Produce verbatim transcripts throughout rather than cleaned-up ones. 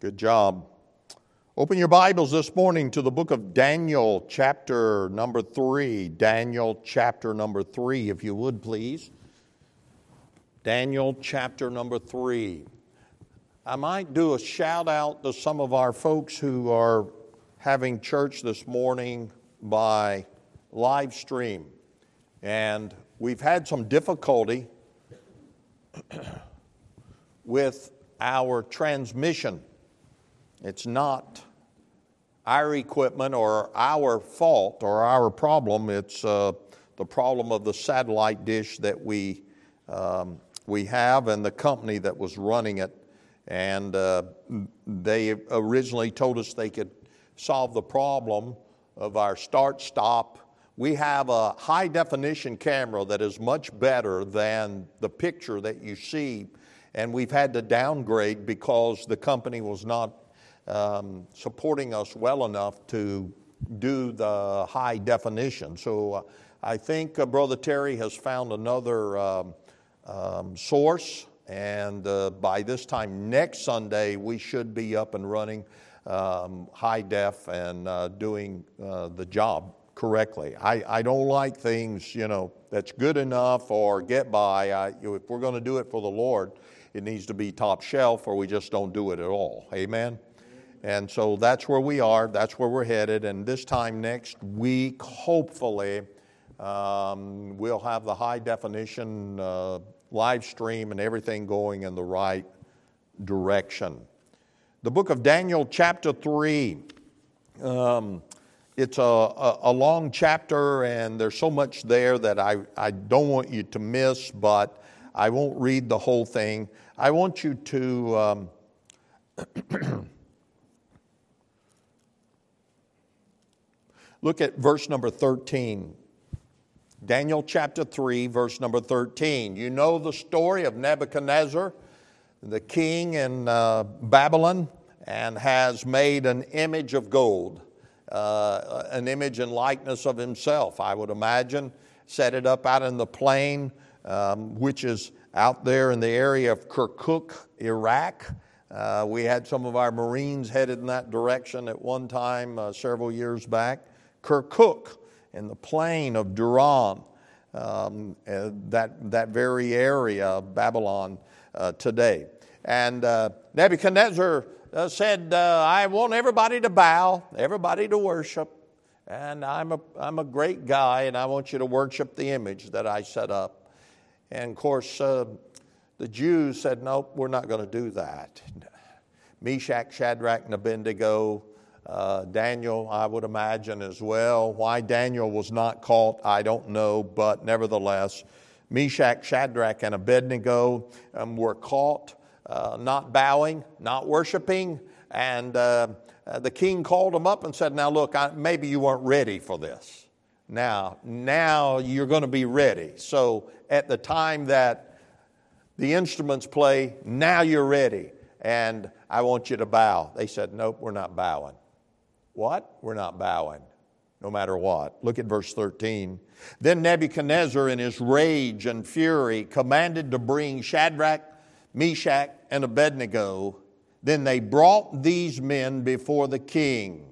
Good job. Open your Bibles this morning to the book of Daniel, chapter number three. Daniel, chapter number three, if you would, please. Daniel, chapter number three. I might do a shout out to some of our folks who are having church this morning by live stream. And we've had some difficulty with our transmission. It's not our equipment or our fault or our problem. It's uh, the problem of the satellite dish that we um, we have and the company that was running it. And uh, they originally told us they could solve the problem of our start-stop. We have a high-definition camera that is much better than the picture that you see, and we've had to downgrade because the company was not um, supporting us well enough to do the high definition. So uh, I think uh, Brother Terry has found another um, um, source, and uh, by this time next Sunday we should be up and running um, high def and uh, doing uh, the job correctly. I, I don't like things, you know, that's good enough or get by. I, if we're going to do it for the Lord, it needs to be top shelf, or we just don't do it at all. Amen? And so that's where we are. That's where we're headed. And this time next week, hopefully, um, we'll have the high definition uh, live stream and everything going in the right direction. The book of Daniel, chapter three. Um, it's a, a, a long chapter, and there's so much there that I, I don't want you to miss, but I won't read the whole thing. I want you to um, look at verse number thirteen. Daniel chapter three, verse number thirteen. You know the story of Nebuchadnezzar, the king in uh, Babylon, and has made an image of gold, uh, an image and likeness of himself, I would imagine, set it up out in the plain, um, which is out there in the area of Kirkuk, Iraq. Uh, we had some of our Marines headed in that direction at one time uh, several years back. Kirkuk, in the plain of Duran, um, uh, that, that very area of Babylon uh, today. And uh, Nebuchadnezzar uh, said, uh, I want everybody to bow, everybody to worship, and I'm a, I'm a great guy, and I want you to worship the image that I set up. And of course, uh, the Jews said, nope, we're not going to do that. Meshach, Shadrach, and Abednego, uh, Daniel, I would imagine as well. Why Daniel was not caught, I don't know, but nevertheless, Meshach, Shadrach, and Abednego um, were caught, uh, not bowing, not worshiping, and uh, uh, the king called them up and said, now look, I, maybe you weren't ready for this. Now, now you're going to be ready. So at the time that the instruments play, now you're ready, and I want you to bow. They said, nope, we're not bowing. What? We're not bowing, no matter what. Look at verse thirteen. Then Nebuchadnezzar, in his rage and fury, commanded to bring Shadrach, Meshach, and Abednego. Then they brought these men before the king,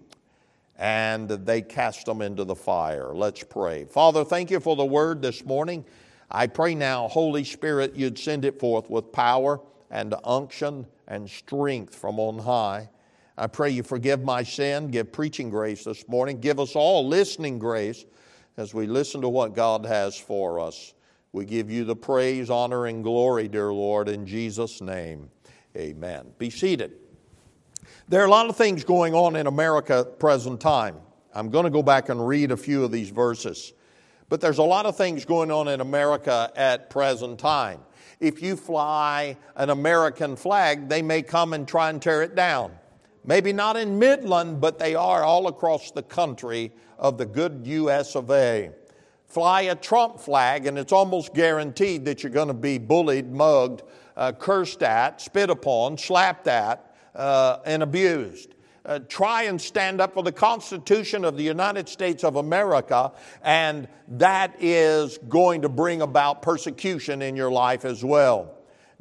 and they cast them into the fire. Let's pray. Father, thank you for the word this morning. I pray now, Holy Spirit, you'd send it forth with power and unction and strength from on high. I pray you forgive my sin, give preaching grace this morning. Give us all listening grace as we listen to what God has for us. We give you the praise, honor, and glory, dear Lord, in Jesus' name. Amen. Be seated. There are a lot of things going on in America at the present time. I'm going to go back and read a few of these verses. But there's a lot of things going on in America at present time. If you fly an American flag, they may come and try and tear it down. Maybe not in Midland, but they are all across the country of the good U S of A. Fly a Trump flag, and it's almost guaranteed that you're going to be bullied, mugged, uh, cursed at, spit upon, slapped at, uh, and abused. Uh, try and stand up for the Constitution of the United States of America, and that is going to bring about persecution in your life as well.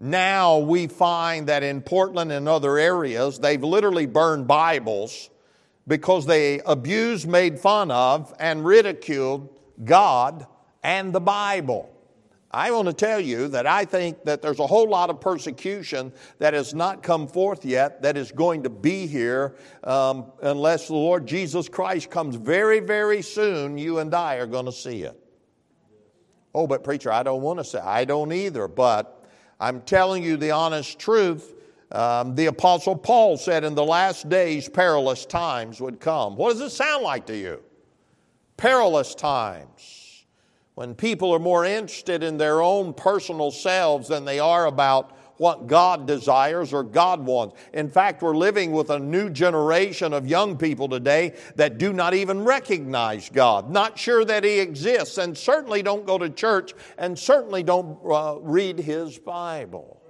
Now we find that in Portland and other areas, they've literally burned Bibles because they abused, made fun of, and ridiculed God and the Bible. I want to tell you that I think that there's a whole lot of persecution that has not come forth yet that is going to be here um, unless the Lord Jesus Christ comes very, very soon. You and I are going to see it. Oh, but preacher, I don't want to say. I don't either, but I'm telling you the honest truth. Um, the Apostle Paul said in the last days perilous times would come. What does it sound like to you? Perilous times. When people are more interested in their own personal selves than they are about what God desires or God wants. In fact, we're living with a new generation of young people today that do not even recognize God, not sure that He exists, and certainly don't go to church, and certainly don't uh, read His Bible.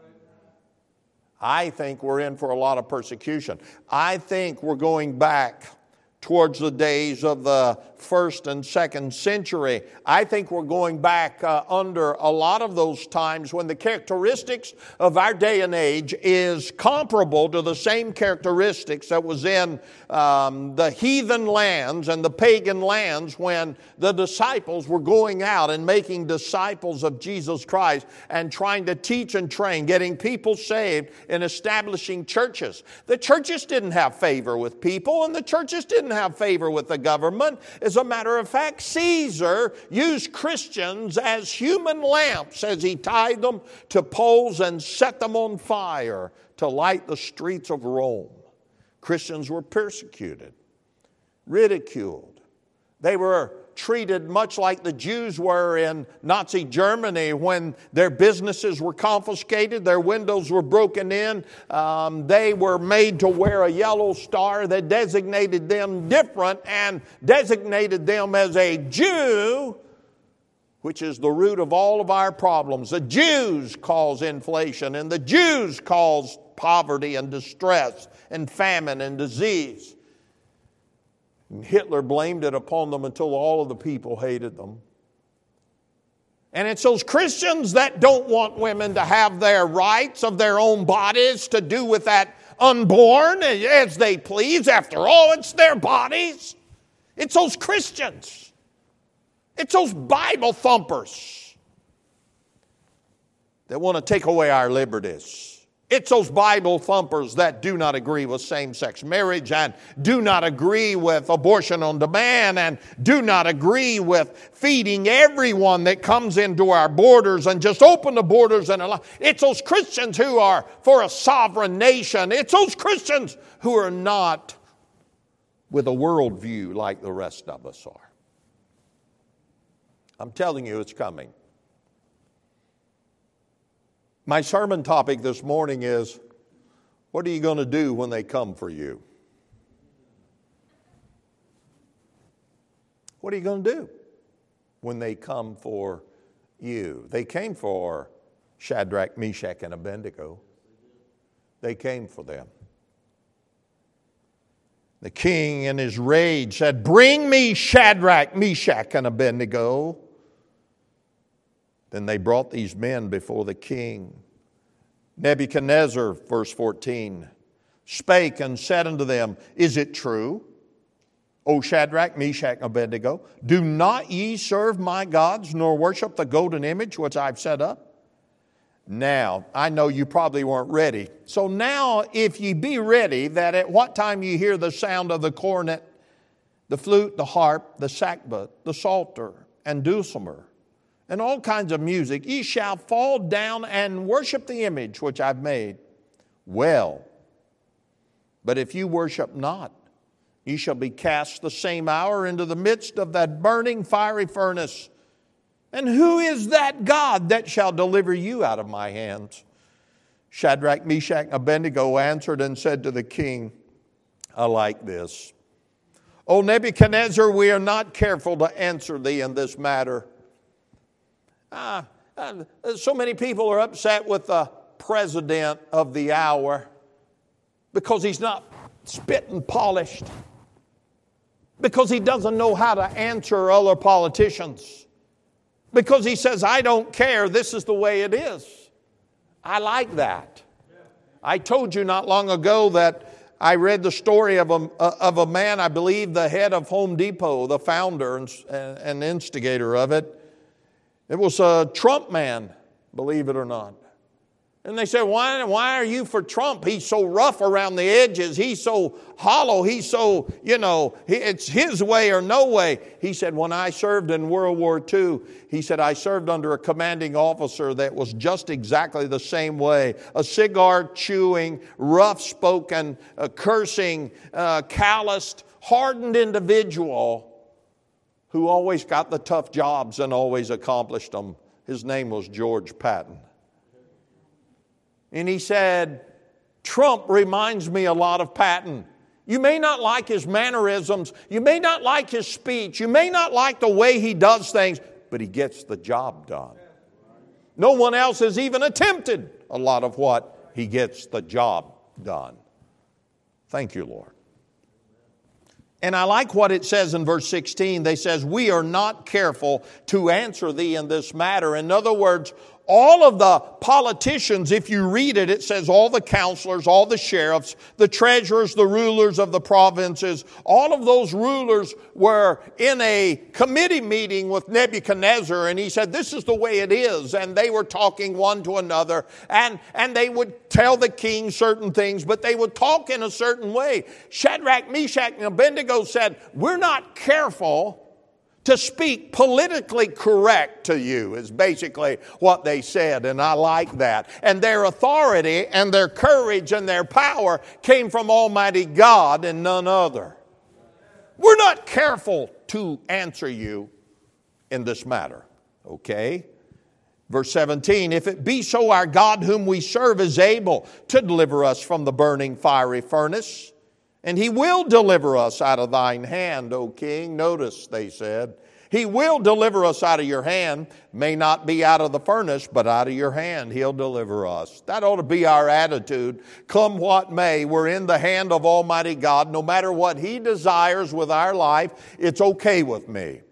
I think we're in for a lot of persecution. I think we're going back towards the days of the first and second century. I think we're going back uh, under a lot of those times when the characteristics of our day and age is comparable to the same characteristics that was in um, the heathen lands and the pagan lands when the disciples were going out and making disciples of Jesus Christ and trying to teach and train, getting people saved and establishing churches. The churches didn't have favor with people, and the churches didn't have favor with the government. As a matter of fact, Caesar used Christians as human lamps as he tied them to poles and set them on fire to light the streets of Rome. Christians were persecuted, ridiculed. They were treated much like the Jews were in Nazi Germany when their businesses were confiscated, their windows were broken in. Um, they were made to wear a yellow star that designated them different and designated them as a Jew, which is the root of all of our problems. The Jews cause inflation, and the Jews cause poverty and distress and famine and disease. And Hitler blamed it upon them until all of the people hated them. And it's those Christians that don't want women to have their rights of their own bodies, to do with that unborn as they please. After all, it's their bodies. It's those Christians. It's those Bible thumpers that want to take away our liberties. It's those Bible thumpers that do not agree with same-sex marriage and do not agree with abortion on demand and do not agree with feeding everyone that comes into our borders and just open the borders and allow. It's those Christians who are for a sovereign nation. It's those Christians who are not with a worldview like the rest of us are. I'm telling you, it's coming. My sermon topic this morning is, what are you going to do when they come for you? What are you going to do when they come for you? They came for Shadrach, Meshach, and Abednego. They came for them. The king in his rage said, "Bring me Shadrach, Meshach, and Abednego." Then they brought these men before the king. Nebuchadnezzar, verse fourteen, spake and said unto them, "Is it true, O Shadrach, Meshach, and Abednego? Do not ye serve my gods, nor worship the golden image which I've set up?" Now, I know you probably weren't ready. So now, if ye be ready, that at what time ye hear the sound of the cornet, the flute, the harp, the sackbut, the psalter, and dulcimer, and all kinds of music, ye shall fall down and worship the image which I've made. Well, but if you worship not, ye shall be cast the same hour into the midst of that burning fiery furnace. And who is that God that shall deliver you out of my hands? Shadrach, Meshach, and Abednego answered and said to the king, I like this. O Nebuchadnezzar, we are not careful to answer thee in this matter. Uh, uh, so many people are upset with the president of the hour because he's not spit and polished, because he doesn't know how to answer other politicians, because he says, I don't care, this is the way it is. I like that. I told you not long ago that I read the story of a, of a man, I believe the head of Home Depot, the founder and, and instigator of it. It was a Trump man, believe it or not. And they said, why, why are you for Trump? He's so rough around the edges. He's so hollow. He's so, you know, it's his way or no way. He said, when I served in World War Two, he said, I served under a commanding officer that was just exactly the same way. A cigar-chewing, rough-spoken, uh, cursing, uh, calloused, hardened individual who always got the tough jobs and always accomplished them. His name was George Patton. And he said, Trump reminds me a lot of Patton. You may not like his mannerisms. You may not like his speech. You may not like the way he does things, but he gets the job done. No one else has even attempted a lot of what he gets the job done. Thank you, Lord. And I like what it says in verse sixteen. They says, we are not careful to answer thee in this matter. In other words, all of the politicians, if you read it, it says all the counselors, all the sheriffs, the treasurers, the rulers of the provinces, all of those rulers were in a committee meeting with Nebuchadnezzar, and he said, this is the way it is. And they were talking one to another, and, and they would tell the king certain things, but they would talk in a certain way. Shadrach, Meshach, and Abednego said, we're not careful to speak politically correct to you, is basically what they said, and I like that. And their authority and their courage and their power came from Almighty God and none other. We're not careful to answer you in this matter, okay? Verse seventeen, if it be so, our God whom we serve is able to deliver us from the burning fiery furnace, and He will deliver us out of thine hand, O king. Notice, they said, He will deliver us out of your hand. May not be out of the furnace, but out of your hand He'll deliver us. That ought to be our attitude. Come what may, we're in the hand of Almighty God. No matter what He desires with our life, it's okay with me.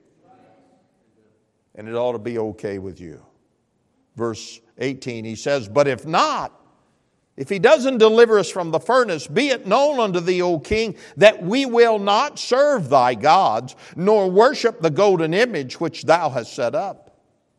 And it ought to be okay with you. Verse eighteen, he says, but if not, if He doesn't deliver us from the furnace, be it known unto thee, O king, that we will not serve thy gods, nor worship the golden image which thou hast set up.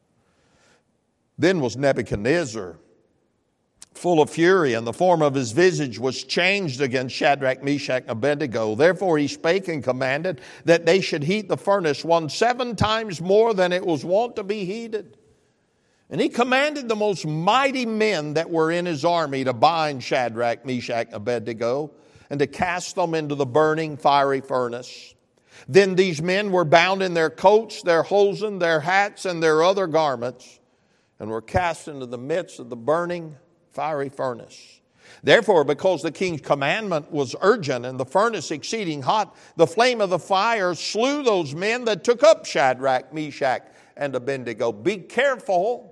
Then was Nebuchadnezzar full of fury, and the form of his visage was changed against Shadrach, Meshach, and Abednego. Therefore he spake and commanded that they should heat the furnace one seven times more than it was wont to be heated. And he commanded the most mighty men that were in his army to bind Shadrach, Meshach, and Abednego, and to cast them into the burning fiery furnace. Then these men were bound in their coats, their hosen, their hats, and their other garments, and were cast into the midst of the burning fiery furnace. Therefore, because the king's commandment was urgent and the furnace exceeding hot, the flame of the fire slew those men that took up Shadrach, Meshach, and Abednego. Be careful.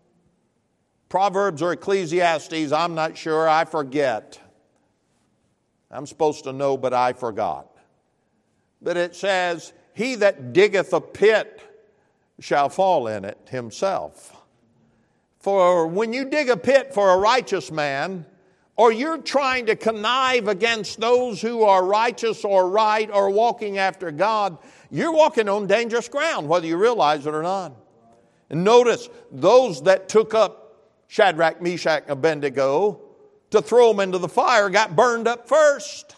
Proverbs or Ecclesiastes, I'm not sure, I forget. I'm supposed to know, but I forgot. But it says, he that diggeth a pit shall fall in it himself. For when you dig a pit for a righteous man, or you're trying to connive against those who are righteous or right or walking after God, you're walking on dangerous ground, whether you realize it or not. And notice, those that took up Shadrach, Meshach, and Abednego to throw them into the fire got burned up first.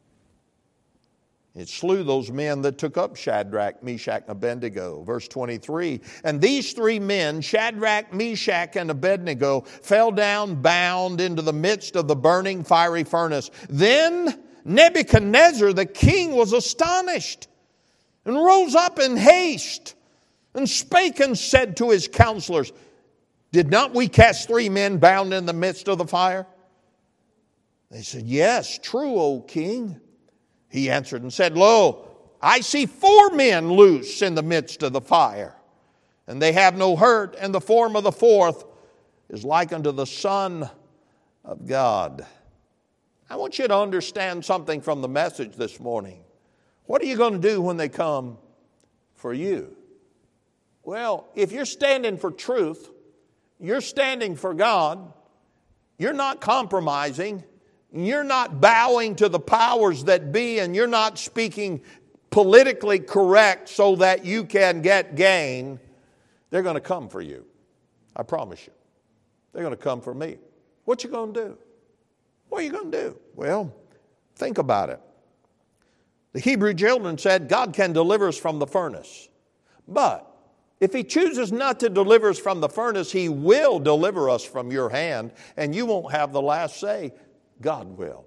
It slew those men that took up Shadrach, Meshach, and Abednego. Verse twenty-three, and these three men, Shadrach, Meshach, and Abednego, fell down bound into the midst of the burning fiery furnace. Then Nebuchadnezzar the king was astonished, and rose up in haste, and spake and said to his counselors, did not we cast three men bound in the midst of the fire? They said, yes, true, O king. He answered and said, lo, I see four men loose in the midst of the fire, and they have no hurt, and the form of the fourth is like unto the Son of God. I want you to understand something from the message this morning. What are you going to do when they come for you? Well, if you're standing for truth, you're standing for God, You're not compromising. You're not bowing to the powers that be, and you're not speaking politically correct so that you can get gain. They're going to come for you. I promise you. They're going to come for me. What you going to do? What are you going to do? Well, think about it. The Hebrew children said, God can deliver us from the furnace. But if He chooses not to deliver us from the furnace, He will deliver us from your hand, and you won't have the last say. God will.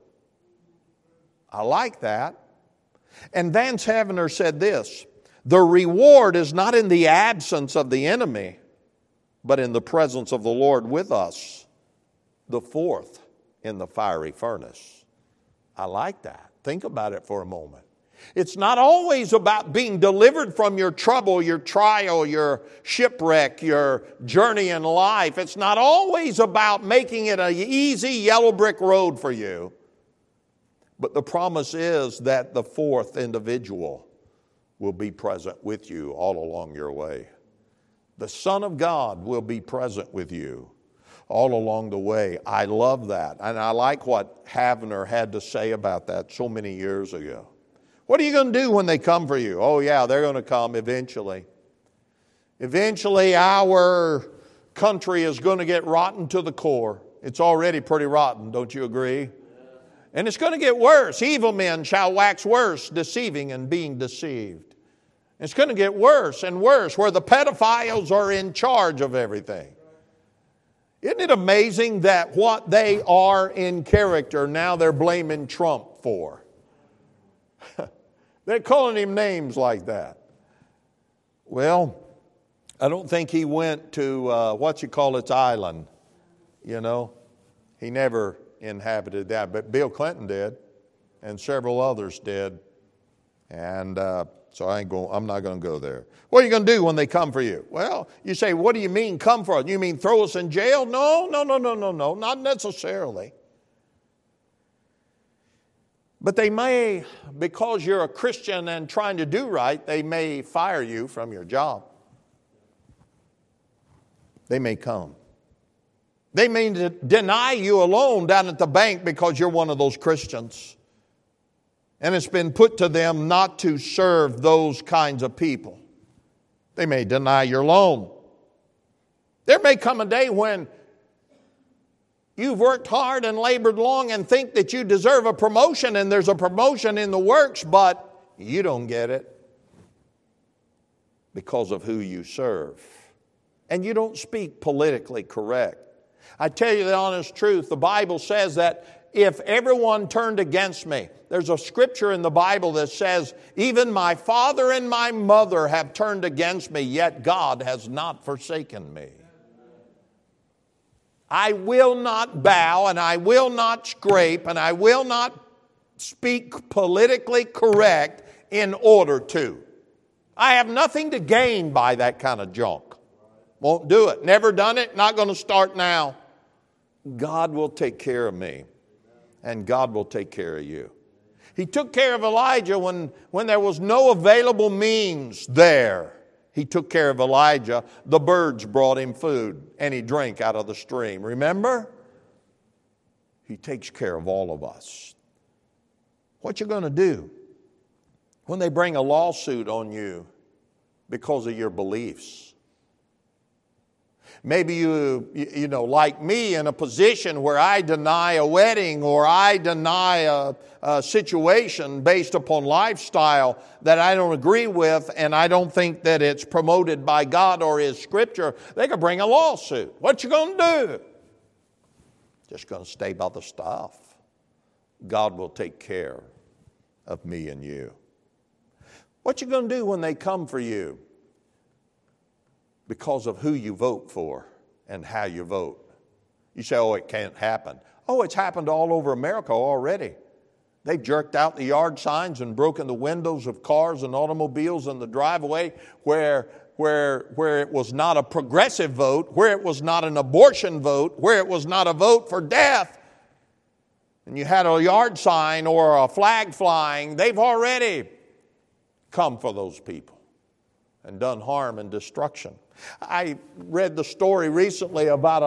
I like that. And Vance Havner said this, the reward is not in the absence of the enemy, but in the presence of the Lord with us, the fourth in the fiery furnace. I like that. Think about it for a moment. It's not always about being delivered from your trouble, your trial, your shipwreck, your journey in life. It's not always about making it an easy yellow brick road for you. But the promise is that the fourth individual will be present with you all along your way. The Son of God will be present with you all along the way. I love that. And I like what Havner had to say about that so many years ago. What are you going to do when they come for you? Oh yeah, they're going to come eventually. Eventually our country is going to get rotten to the core. It's already pretty rotten, don't you agree? And it's going to get worse. Evil men shall wax worse, deceiving and being deceived. It's going to get worse and worse, where the pedophiles are in charge of everything. Isn't it amazing that what they are in character, now they're blaming Trump for? They're calling him names like that. Well, I don't think he went to, uh, what you call its island, you know. He never inhabited that, but Bill Clinton did, and several others did. And uh, so I ain't going, I'm not going to go there. What are you going to do when they come for you? Well, you say, what do you mean come for us? You mean throw us in jail? No, no, no, no, no, no, not necessarily. But they may, because you're a Christian and trying to do right, they may fire you from your job. They may come. They may de- deny you a loan down at the bank because you're one of those Christians. And it's been put to them not to serve those kinds of people. They may deny your loan. There may come a day when you've worked hard and labored long and think that you deserve a promotion, and there's a promotion in the works, but you don't get it because of who you serve. And you don't speak politically correct. I tell you the honest truth, the Bible says that if everyone turned against me, there's a scripture in the Bible that says, even my father and my mother have turned against me, yet God has not forsaken me. I will not bow, and I will not scrape, and I will not speak politically correct in order to. I have nothing to gain by that kind of junk. Won't do it. Never done it. Not going to start now. God will take care of me, and God will take care of you. He took care of Elijah when, when there was no available means there. He took care of Elijah. The birds brought him food, and he drank out of the stream. Remember? He takes care of all of us. What you going to do when they bring a lawsuit on you because of your beliefs? Maybe you, you know, like me, in a position where I deny a wedding or I deny a, a situation based upon lifestyle that I don't agree with, and I don't think that it's promoted by God or His Scripture. They could bring a lawsuit. What you going to do? Just going to stay by the stuff. God will take care of me and you. What you going to do when they come for you? Because of who you vote for and how you vote. You say, oh, it can't happen. Oh, it's happened all over America already. They've jerked out the yard signs and broken the windows of cars and automobiles in the driveway where, where, where it was not a progressive vote, where it was not an abortion vote, where it was not a vote for death. And you had a yard sign or a flag flying. They've already come for those people and done harm and destruction. I read the story recently about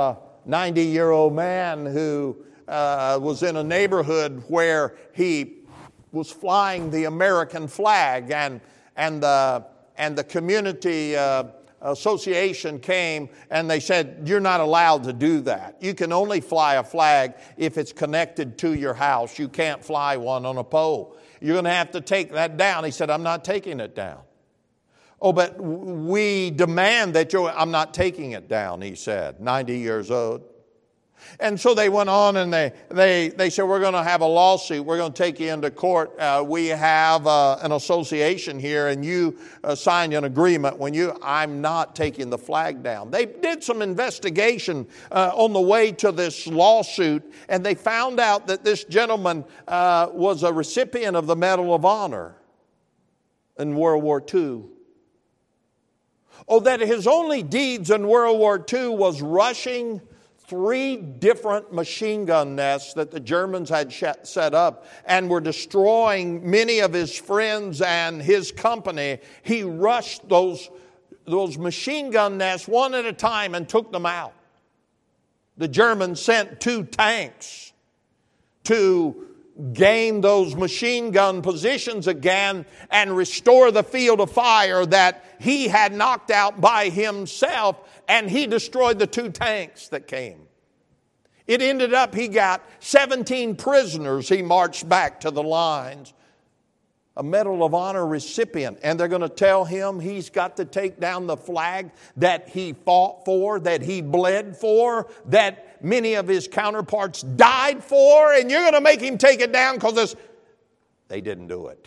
ninety-year-old man who uh, was in a neighborhood where he was flying the American flag, and and the and the community uh, association came and they said, you're not allowed to do that. You can only fly a flag if it's connected to your house. You can't fly one on a pole. You're going to have to take that down. He said, I'm not taking it down. Oh, but we demand that you're, I'm not taking it down, he said, ninety years old. And so they went on and they they they said, we're going to have a lawsuit. We're going to take you into court. Uh, we have uh, an association here, and you uh, signed an agreement when you, I'm not taking the flag down. They did some investigation uh, on the way to this lawsuit, and they found out that this gentleman uh, was a recipient of the Medal of Honor in World War Two. Oh, that his only deeds in World War Two was rushing three different machine gun nests that the Germans had set up and were destroying many of his friends and his company. He rushed those, those machine gun nests one at a time and took them out. The Germans sent two tanks to gain those machine gun positions again and restore the field of fire that he had knocked out by himself, and he destroyed the two tanks that came. It ended up he got seventeen prisoners he marched back to the lines. A Medal of Honor recipient, and they're going to tell him he's got to take down the flag that he fought for, that he bled for, that many of his counterparts died for, and you're going to make him take it down because they didn't do it.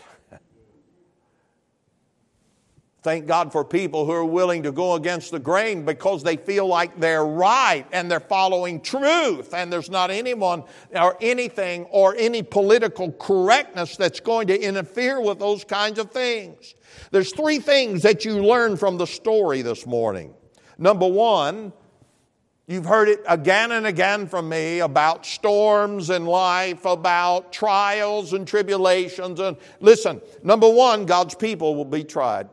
Thank God for people who are willing to go against the grain because they feel like they're right and they're following truth, and there's not anyone or anything or any political correctness that's going to interfere with those kinds of things. There's three things that you learn from the story this morning. Number one, you've heard it again and again from me about storms in life, about trials and tribulations. And listen, number one, God's people will be tried.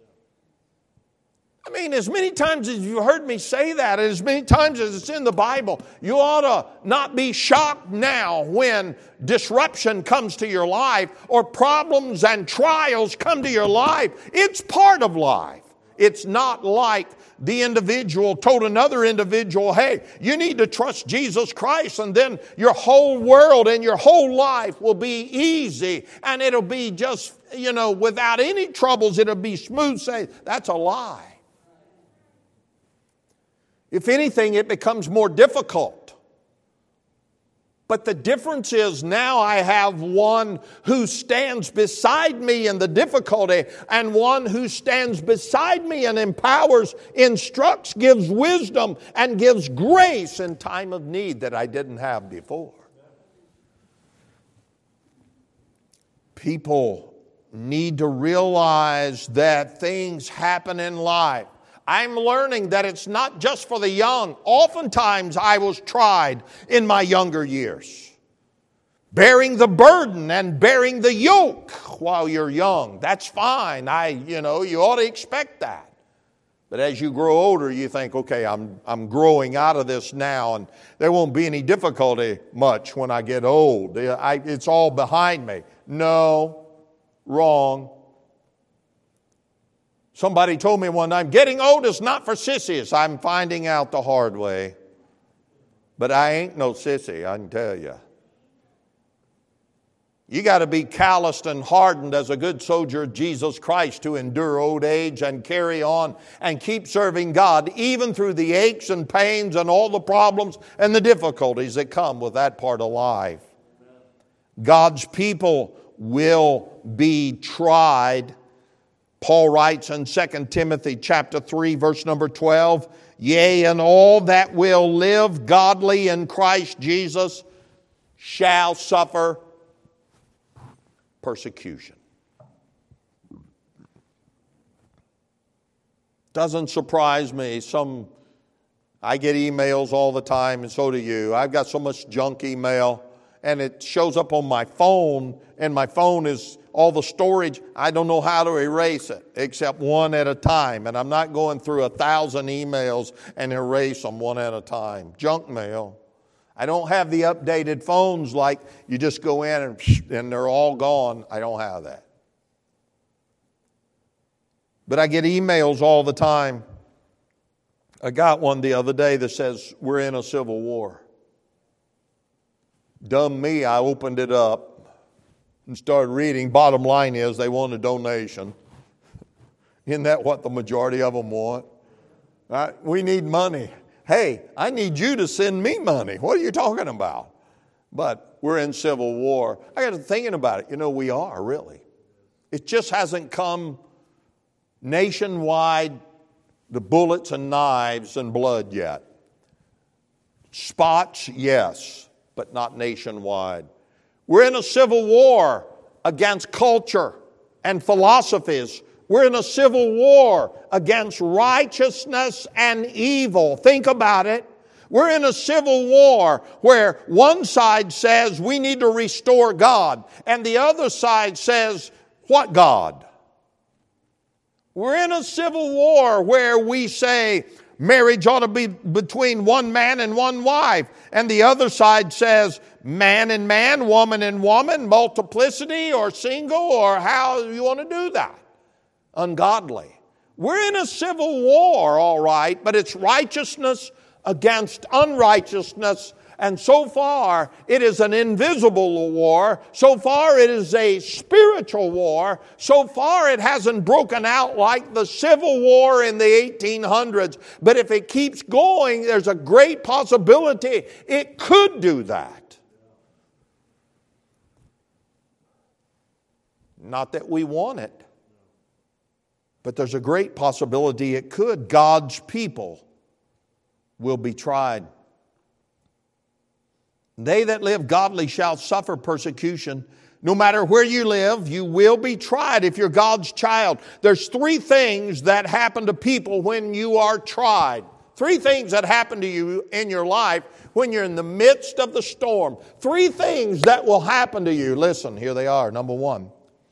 I mean, as many times as you've heard me say that, and as many times as it's in the Bible, you ought to not be shocked now when disruption comes to your life or problems and trials come to your life. It's part of life. It's not like the individual told another individual, hey, you need to trust Jesus Christ, and then your whole world and your whole life will be easy, and it'll be just, you know, without any troubles, it'll be smooth sailing. That's a lie. If anything, it becomes more difficult. But the difference is now I have one who stands beside me in the difficulty, and one who stands beside me and empowers, instructs, gives wisdom, and gives grace in time of need that I didn't have before. People need to realize that things happen in life. I'm learning that it's not just for the young. Oftentimes I was tried in my younger years. Bearing the burden and bearing the yoke while you're young. That's fine. I, you know, you ought to expect that. But as you grow older, you think, okay, I'm, I'm growing out of this now, and there won't be any difficulty much when I get old. I, it's all behind me. No, wrong. Somebody told me one time, getting old is not for sissies. I'm finding out the hard way. But I ain't no sissy, I can tell you. You got to be calloused and hardened as a good soldier of Jesus Christ to endure old age and carry on and keep serving God, even through the aches and pains and all the problems and the difficulties that come with that part of life. God's people will be tried. Paul writes in Second Timothy chapter three, verse number twelve, yea, and all that will live godly in Christ Jesus shall suffer persecution. Doesn't surprise me. Some, I get emails all the time, and so do you. I've got so much junk email. and it shows up on my phone, and my phone is all the storage. I don't know how to erase it except one at a time. And I'm not going through a thousand emails and erase them one at a time. Junk mail. I don't have the updated phones like you just go in and, and they're all gone. I don't have that. But I get emails all the time. I got one the other day that says, we're in a civil war. Dumb me, I opened it up and started reading. Bottom line is they want a donation. Isn't that what the majority of them want? Right? We need money. Hey, I need you to send me money. What are you talking about? But we're in civil war. I got to thinking about it. You know, we are really. It just hasn't come nationwide, the bullets and knives and blood yet. Spots, yes, but not nationwide. We're in a civil war against culture and philosophies. We're in a civil war against righteousness and evil. Think about it. We're in a civil war where one side says we need to restore God, and the other side says, what God? We're in a civil war where we say marriage ought to be between one man and one wife, and the other side says man and man, woman and woman, multiplicity or single, or how you want to do that. Ungodly. We're in a civil war, all right, but it's righteousness against unrighteousness, and so far it is an invisible war. So far it is a spiritual war. So far it hasn't broken out like the Civil War in the eighteen hundreds. But if it keeps going, there's a great possibility it could do that. Not that we want it, but there's a great possibility it could. God's people will be tried. They that live godly shall suffer persecution. No matter where you live, you will be tried if you're God's child. There's three things that happen to people when you are tried. Three things that happen to you in your life when you're in the midst of the storm. Three things that will happen to you. Listen, here they are. Number one,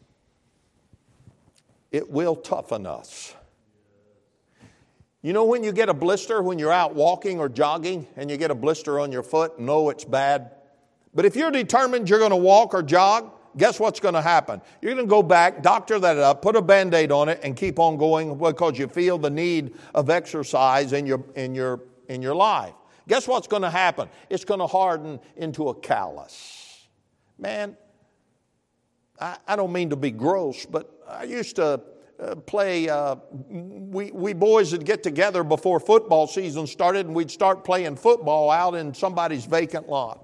it will toughen us. You know when you get a blister when you're out walking or jogging and you get a blister on your foot? No, it's bad. But if you're determined you're going to walk or jog, guess what's going to happen? You're going to go back, doctor that up, put a Band-Aid on it, and keep on going because you feel the need of exercise in your, in your, in your life. Guess what's going to happen? It's going to harden into a callus. Man, I, I don't mean to be gross, but I used to uh, play, uh, we, we boys would get together before football season started, and we'd start playing football out in somebody's vacant lot.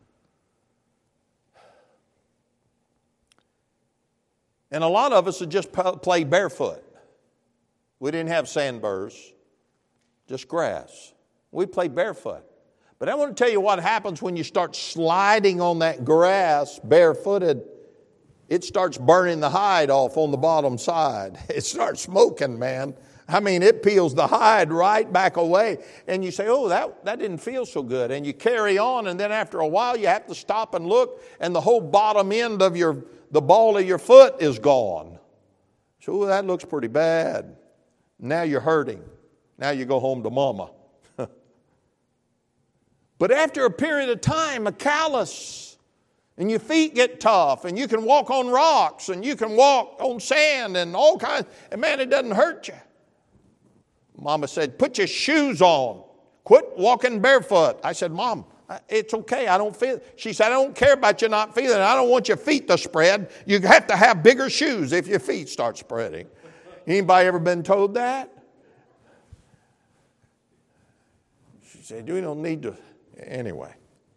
And a lot of us would just play barefoot. We didn't have sandburrs, just grass. We'd play barefoot. But I want to tell you what happens when you start sliding on that grass barefooted. It starts burning the hide off on the bottom side. It starts smoking, man. I mean, it peels the hide right back away. And you say, oh, that, that didn't feel so good. And you carry on, and then after a while you have to stop and look, and the whole bottom end of your, the ball of your foot is gone. So oh, that looks pretty bad. Now you're hurting. Now you go home to mama. But after a period of time, a callus, and your feet get tough, and you can walk on rocks, and you can walk on sand, and all kinds, and man, it doesn't hurt you. Mama said, put your shoes on. Quit walking barefoot. I said, Mom, it's okay. I don't feel it. She said, I don't care about you not feeling it. I don't want your feet to spread. You have to have bigger shoes if your feet start spreading. Anybody ever been told that? She said, we don't need to. Anyway.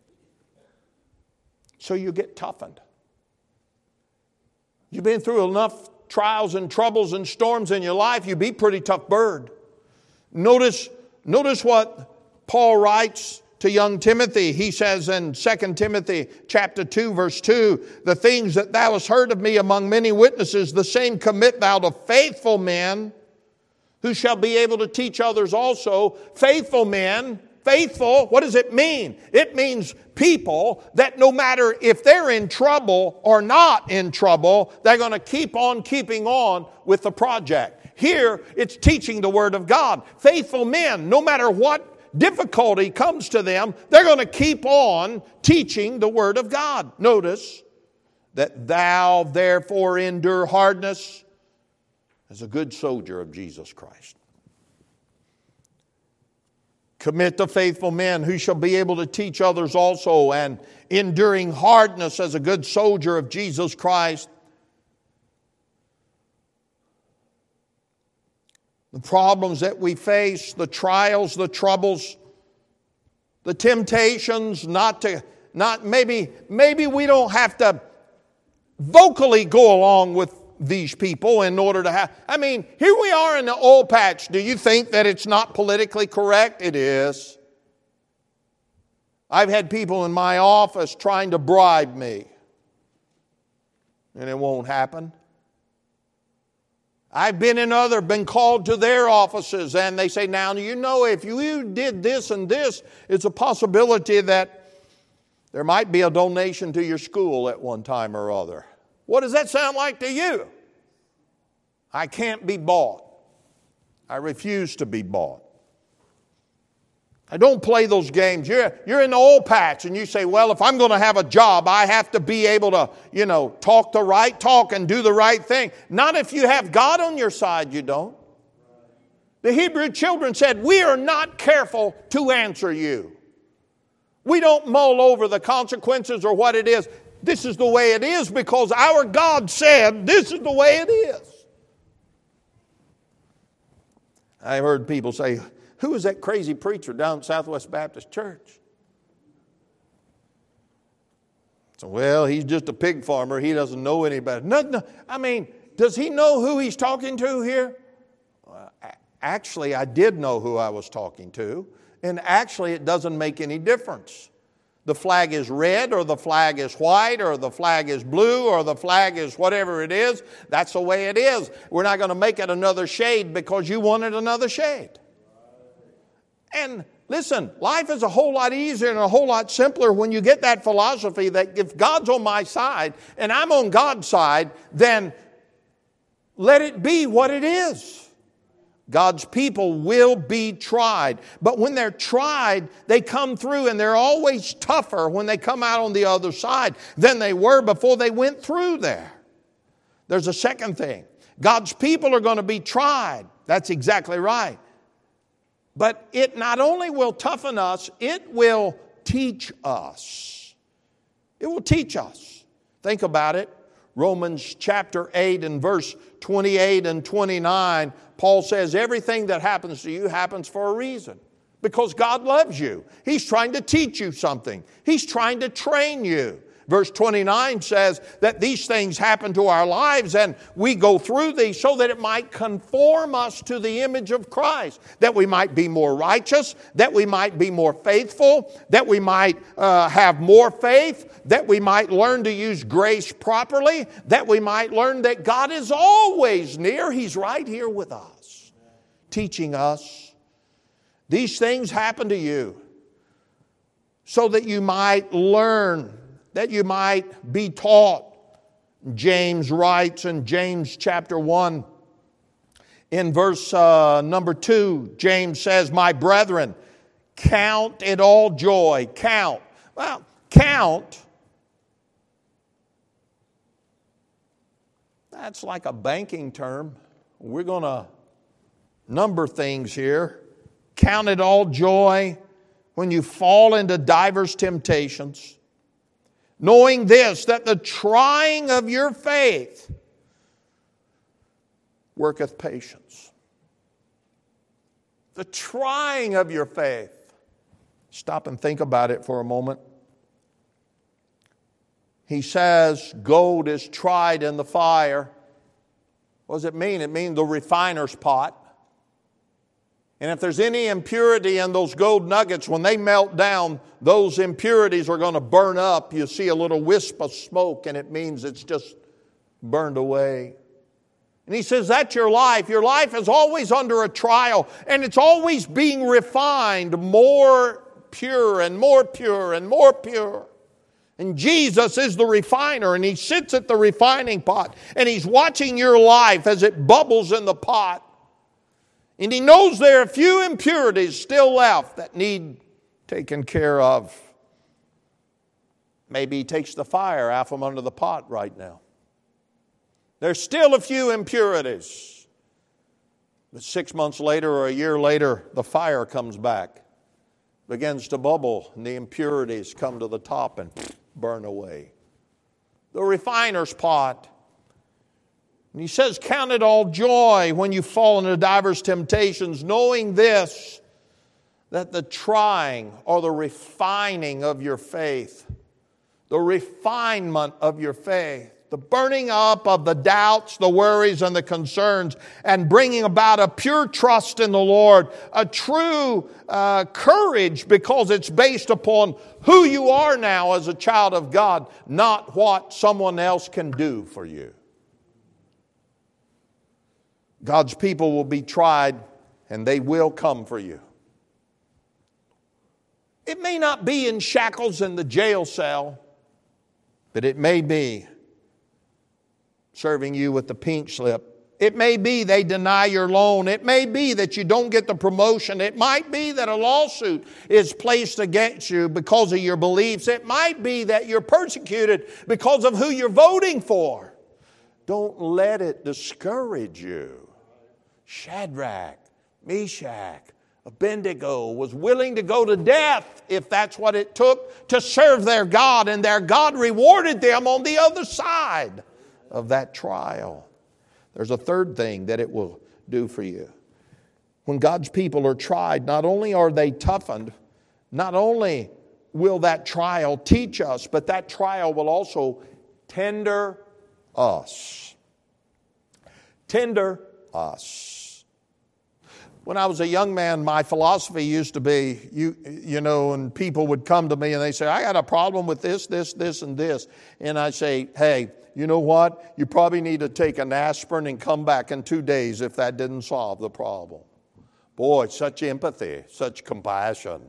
So you get toughened. You've been through enough trials and troubles and storms in your life, you be a pretty tough bird. Notice, notice what Paul writes to young Timothy. He says in Second Timothy chapter two, verse two, the things that thou hast heard of me among many witnesses, the same commit thou to faithful men who shall be able to teach others also. Faithful men faithful, what does it mean? It means people that no matter if they're in trouble or not in trouble, they're going to keep on keeping on with the project. Here, it's teaching the Word of God. Faithful men, no matter what difficulty comes to them, they're going to keep on teaching the Word of God. Notice that thou therefore endure hardness as a good soldier of Jesus Christ. Commit to faithful men who shall be able to teach others also, and enduring hardness as a good soldier of Jesus Christ. The problems that we face, the trials, the troubles, the temptations not to, not maybe, maybe we don't have to vocally go along with these people in order to have, I mean, here we are in the oil patch. Do you think that it's not politically correct? It is. I've had people in my office trying to bribe me, and it won't happen. I've been in other, been called to their offices, and they say, now, you know, if you did this and this, it's a possibility that there might be a donation to your school at one time or other. What does that sound like to you? I can't be bought. I refuse to be bought. I don't play those games. You're, you're in the oil patch and you say, well, if I'm going to have a job, I have to be able to, you know, talk the right talk and do the right thing. Not if you have God on your side, you don't. The Hebrew children said, we are not careful to answer you. We don't mull over the consequences or what it is. This is the way it is because our God said this is the way it is. I've heard people say, who is that crazy preacher down at Southwest Baptist Church? So, well, he's just a pig farmer. He doesn't know any better. No, no. I mean, does he know who he's talking to here? Well, actually, I did know who I was talking to. And actually, it doesn't make any difference. The flag is red or the flag is white or the flag is blue or the flag is whatever it is. That's the way it is. We're not going to make it another shade because you wanted another shade. And listen, life is a whole lot easier and a whole lot simpler when you get that philosophy that if God's on my side and I'm on God's side, then let it be what it is. God's people will be tried. But when they're tried, they come through and they're always tougher when they come out on the other side than they were before they went through there. There's a second thing. God's people are going to be tried. That's exactly right. But it not only will toughen us, it will teach us. It will teach us. Think about it. Romans chapter eight and verse twenty-eight and twenty-nine, Paul says everything that happens to you happens for a reason. Because God loves you. He's trying to teach you something. He's trying to train you. Verse twenty-nine says that these things happen to our lives and we go through these so that it might conform us to the image of Christ. That we might be more righteous, that we might be more faithful, that we might uh, have more faith, that we might learn to use grace properly, that we might learn that God is always near. He's right here with us, teaching us. These things happen to you so that you might learn, that you might be taught. James writes in James chapter one, in verse uh, number two, James says, my brethren, count it all joy. Count. Well, count, that's like a banking term. We're going to number things here. Count it all joy when you fall into divers temptations, knowing this, that the trying of your faith worketh patience. The trying of your faith. Stop and think about it for a moment. He says gold is tried in the fire. What does it mean? It means the refiner's pot. And if there's any impurity in those gold nuggets, when they melt down, those impurities are going to burn up. You see a little wisp of smoke, and it means it's just burned away. And he says, that's your life. Your life is always under a trial, and it's always being refined more pure and more pure and more pure. And Jesus is the refiner, and He sits at the refining pot, and He's watching your life as it bubbles in the pot. And He knows there are a few impurities still left that need taken care of. Maybe He takes the fire out from under the pot right now. There's still a few impurities. But six months later or a year later, the fire comes back, begins to bubble, and the impurities come to the top and burn away. The refiner's pot. And He says, count it all joy when you fall into divers temptations, knowing this, that the trying or the refining of your faith, the refinement of your faith, the burning up of the doubts, the worries, and the concerns, and bringing about a pure trust in the Lord, a true uh, courage, because it's based upon who you are now as a child of God, not what someone else can do for you. God's people will be tried, and they will come for you. It may not be in shackles in the jail cell, but it may be serving you with the pink slip. It may be they deny your loan. It may be that you don't get the promotion. It might be that a lawsuit is placed against you because of your beliefs. It might be that you're persecuted because of who you're voting for. Don't let it discourage you. Shadrach, Meshach, Abednego was willing to go to death if that's what it took to serve their God, and their God rewarded them on the other side of that trial. There's a third thing that it will do for you. When God's people are tried, not only are they toughened, not only will that trial teach us, but that trial will also tender us. Tender us. When I was a young man, my philosophy used to be, you, you know, and people would come to me and they say, I got a problem with this, this, this, and this. And I say, hey, you know what? You probably need to take an aspirin and come back in two days if that didn't solve the problem. Boy, such empathy, such compassion.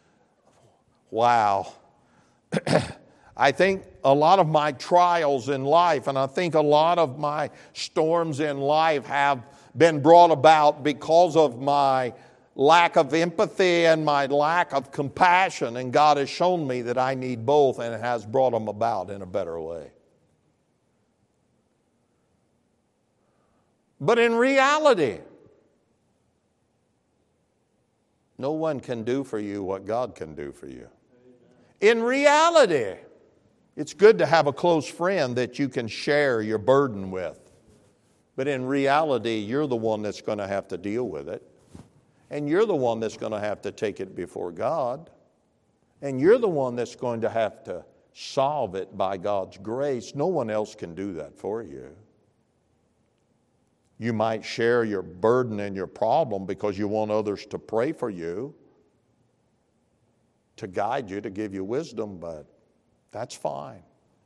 Wow. I think a lot of my trials in life, and I think a lot of my storms in life have been brought about because of my lack of empathy and my lack of compassion. And God has shown me that I need both, and it has brought them about in a better way. But in reality, no one can do for you what God can do for you. In reality, it's good to have a close friend that you can share your burden with. But in reality, you're the one that's going to have to deal with it. And you're the one that's going to have to take it before God. And you're the one that's going to have to solve it by God's grace. No one else can do that for you. You might share your burden and your problem because you want others to pray for you, to guide you, to give you wisdom, but that's fine.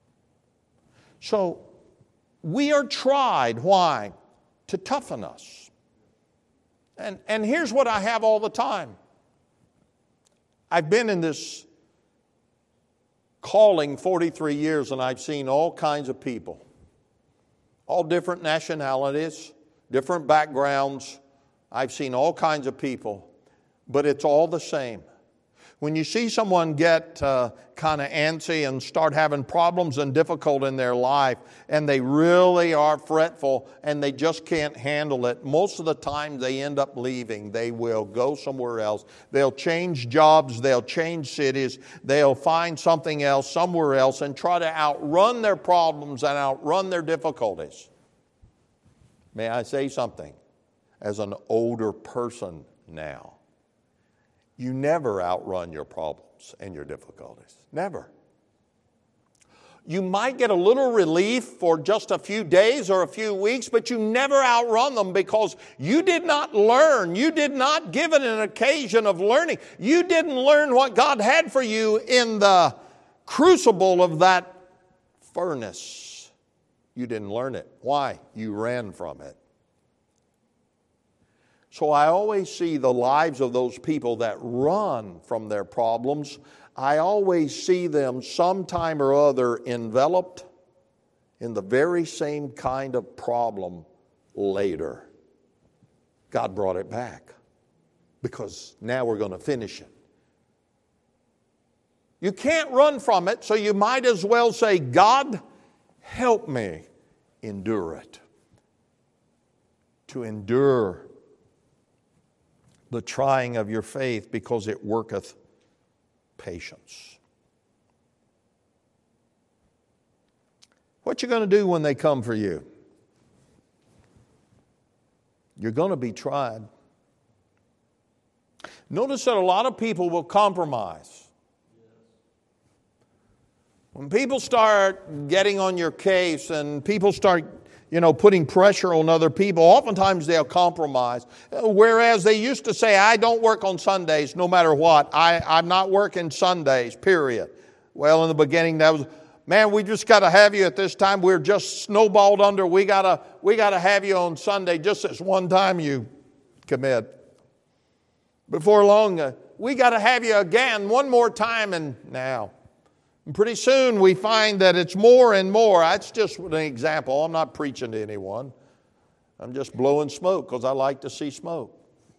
So, we are tried. Why? To toughen us. And, and here's what I have all the time. I've been in this calling forty-three years, and I've seen all kinds of people. All different nationalities, different backgrounds. I've seen all kinds of people, but it's all the same. When you see someone get uh, kind of antsy and start having problems and difficult in their life, and they really are fretful and they just can't handle it, most of the time they end up leaving. They will go somewhere else. They'll change jobs. They'll change cities. They'll find something else somewhere else and try to outrun their problems and outrun their difficulties. May I say something? As an older person now, you never outrun your problems and your difficulties. Never. You might get a little relief for just a few days or a few weeks, but you never outrun them because you did not learn. You did not give it an occasion of learning. You didn't learn what God had for you in the crucible of that furnace. You didn't learn it. Why? You ran from it. So I always see the lives of those people that run from their problems. I always see them sometime or other enveloped in the very same kind of problem later. God brought it back because now we're going to finish it. You can't run from it, so you might as well say, God, help me endure it. To endure the trying of your faith, because it worketh patience. What you going to do when they come for you? You're going to be tried. Notice that a lot of people will compromise. When people start getting on your case and people start, you know, putting pressure on other people, oftentimes they'll compromise. Whereas they used to say, I don't work on Sundays no matter what. I, I'm not working Sundays, period. Well, in the beginning that was, man, we just got to have you at this time. We're just snowballed under. We got to we got to have you on Sunday just this one time you commit. Before long, uh, we got to have you again one more time and now. And pretty soon we find that it's more and more. That's just an example. I'm not preaching to anyone. I'm just blowing smoke because I like to see smoke.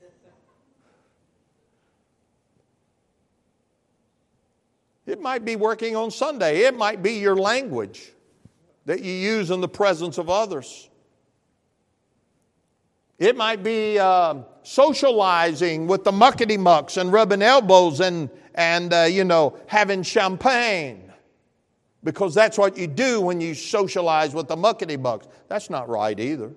It might be working on Sunday. It might be your language that you use in the presence of others. It might be uh, socializing with the muckety-mucks and rubbing elbows and, and uh, you know, having champagne. Because that's what you do when you socialize with the muckety-mucks. That's not right either.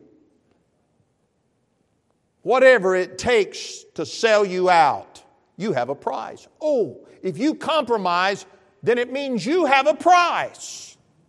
Whatever it takes to sell you out, you have a price. Oh, if you compromise, then it means you have a price.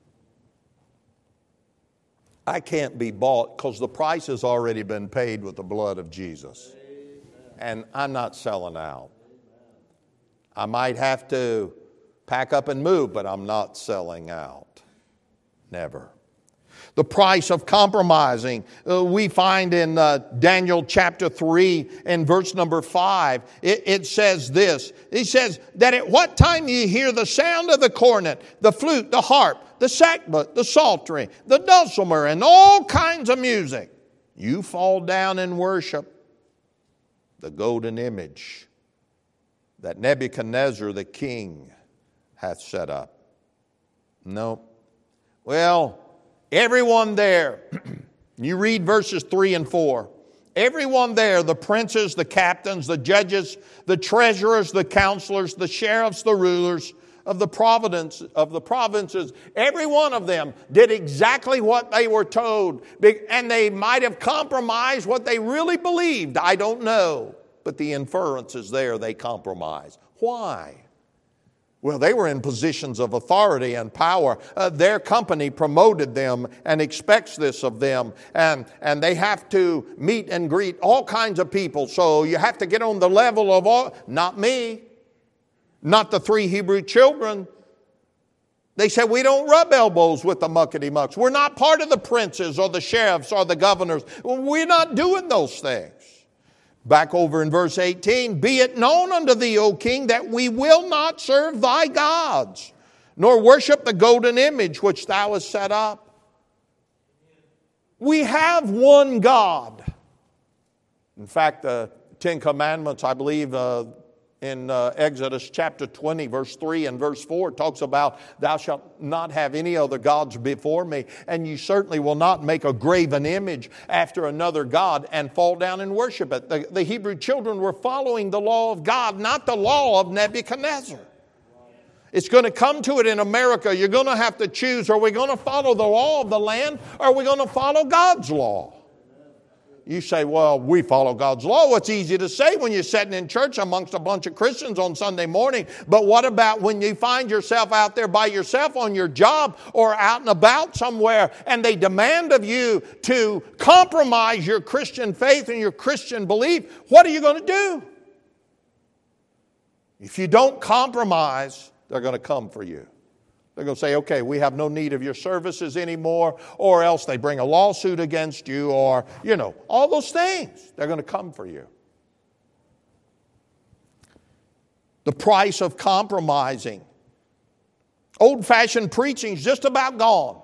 I can't be bought because the price has already been paid with the blood of Jesus. And I'm not selling out. I might have to pack up and move, but I'm not selling out. Never. The price of compromising, uh, we find in uh, Daniel chapter three and verse number five. It, it says this. It says that at what time you hear the sound of the cornet, the flute, the harp, the sackbut, the psaltery, the dulcimer, and all kinds of music, you fall down and worship the golden image that Nebuchadnezzar the king hath set up. No. Well, everyone there, you read verses three and four. Everyone there, the princes, the captains, the judges, the treasurers, the counselors, the sheriffs, the rulers of the province of the provinces, every one of them did exactly what they were told. And they might have compromised what they really believed. I don't know. But the inference is there, they compromised. Why? Well, they were in positions of authority and power. Uh, their company promoted them and expects this of them. And, and they have to meet and greet all kinds of people. So you have to get on the level of all, not me, not the three Hebrew children. They said, we don't rub elbows with the muckety-mucks. We're not part of the princes or the sheriffs or the governors. We're not doing those things. Back over in verse eighteen, be it known unto thee, O king, that we will not serve thy gods, nor worship the golden image which thou hast set up. We have one God. In fact, the Ten Commandments, I believe, uh, in uh, Exodus chapter twenty, verse three and verse four, talks about thou shalt not have any other gods before me, and you certainly will not make a graven image after another god and fall down and worship it. The, the Hebrew children were following the law of God, not the law of Nebuchadnezzar. It's going to come to it in America. You're going to have to choose, are we going to follow the law of the land, or are we going to follow God's law? You say, well, we follow God's law. Well, it's easy to say when you're sitting in church amongst a bunch of Christians on Sunday morning. But what about when you find yourself out there by yourself on your job or out and about somewhere, and they demand of you to compromise your Christian faith and your Christian belief? What are you going to do? If you don't compromise, they're going to come for you. They're going to say, okay, we have no need of your services anymore, or else they bring a lawsuit against you, or, you know, all those things. They're going to come for you. The price of compromising. Old-fashioned preaching is just about gone.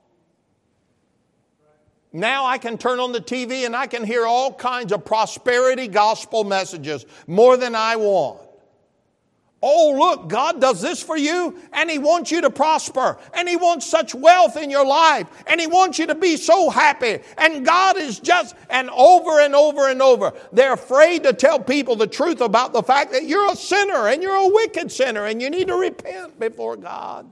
Now I can turn on the T V and I can hear all kinds of prosperity gospel messages, more than I want. Oh, look, God does this for you, and He wants you to prosper, and He wants such wealth in your life, and He wants you to be so happy, and God is just, and over and over and over. They're afraid to tell people the truth about the fact that you're a sinner, and you're a wicked sinner, and you need to repent before God.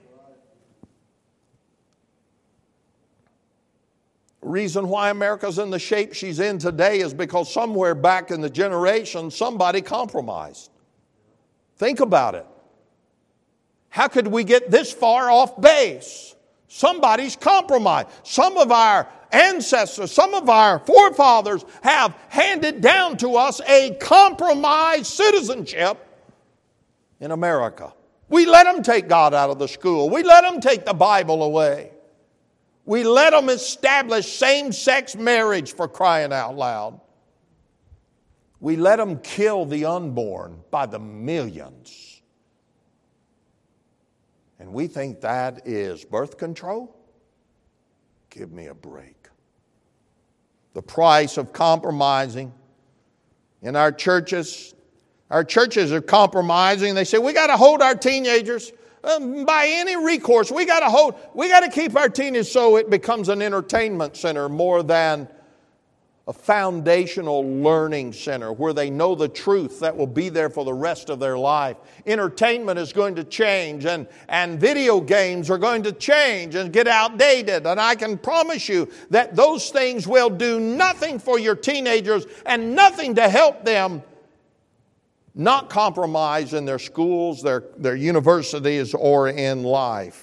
Reason why America's in the shape she's in today is because somewhere back in the generation, somebody compromised. Think about it. How could we get this far off base? Somebody's compromised. Some of our ancestors, some of our forefathers have handed down to us a compromised citizenship in America. We let them take God out of the school. We let them take the Bible away. We let them establish same-sex marriage, for crying out loud. We let them kill the unborn by the millions. And we think that is birth control? Give me a break. The price of compromising in our churches. Our churches are compromising. They say, we got to hold our teenagers um, by any recourse. We got to hold, we got to keep our teenagers so it becomes an entertainment center more than a foundational learning center where they know the truth that will be there for the rest of their life. Entertainment is going to change, and, and video games are going to change and get outdated. And I can promise you that those things will do nothing for your teenagers and nothing to help them not compromise in their schools, their, their universities, or in life.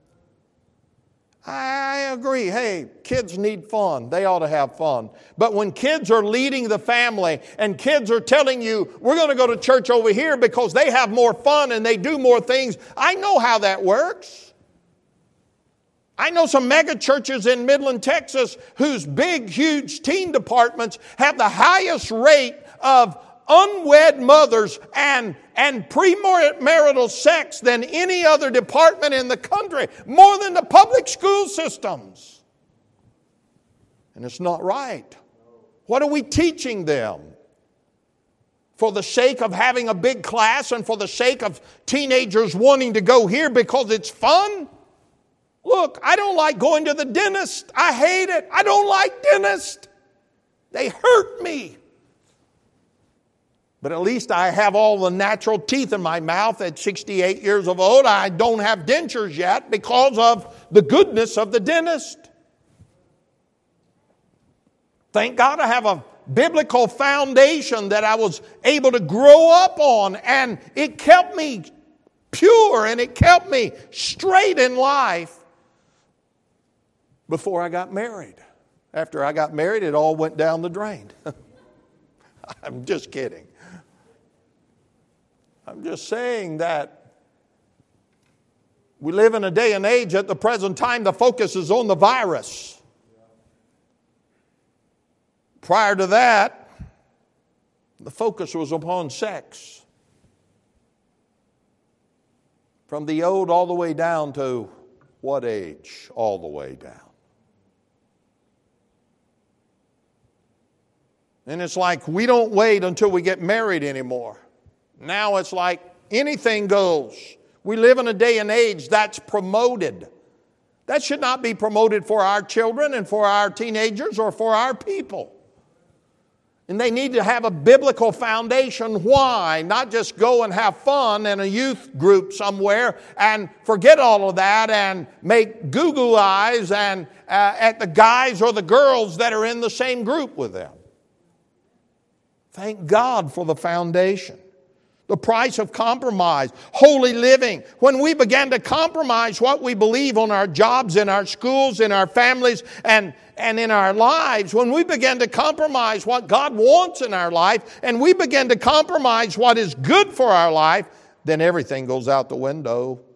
I agree. Hey, kids need fun. They ought to have fun. But when kids are leading the family and kids are telling you, we're going to go to church over here because they have more fun and they do more things, I know how that works. I know some mega churches in Midland, Texas, whose big, huge teen departments have the highest rate of unwed mothers and, and premarital sex than any other department in the country, more than the public school systems. And it's not right. What are we teaching them? For the sake of having a big class and for the sake of teenagers wanting to go here because it's fun? Look, I don't like going to the dentist. I hate it. I don't like dentists. They hurt me. But at least I have all the natural teeth in my mouth at sixty-eight years of old. I don't have dentures yet because of the goodness of the dentist. Thank God I have a biblical foundation that I was able to grow up on, and it kept me pure and it kept me straight in life before I got married. After I got married, it all went down the drain. I'm just kidding. I'm just saying that we live in a day and age at the present time, the focus is on the virus. Prior to that, the focus was upon sex. From the old all the way down to what age? All the way down. And it's like we don't wait until we get married anymore. Now it's like anything goes. We live in a day and age that's promoted. That should not be promoted for our children and for our teenagers or for our people. And they need to have a biblical foundation. Why? Not just go and have fun in a youth group somewhere and forget all of that and make goo-goo eyes and uh, at the guys or the girls that are in the same group with them. Thank God for the foundation. The price of compromise, holy living. When we began to compromise what we believe on our jobs, in our schools, in our families, and, and in our lives, when we began to compromise what God wants in our life, and we begin to compromise what is good for our life, then everything goes out the window.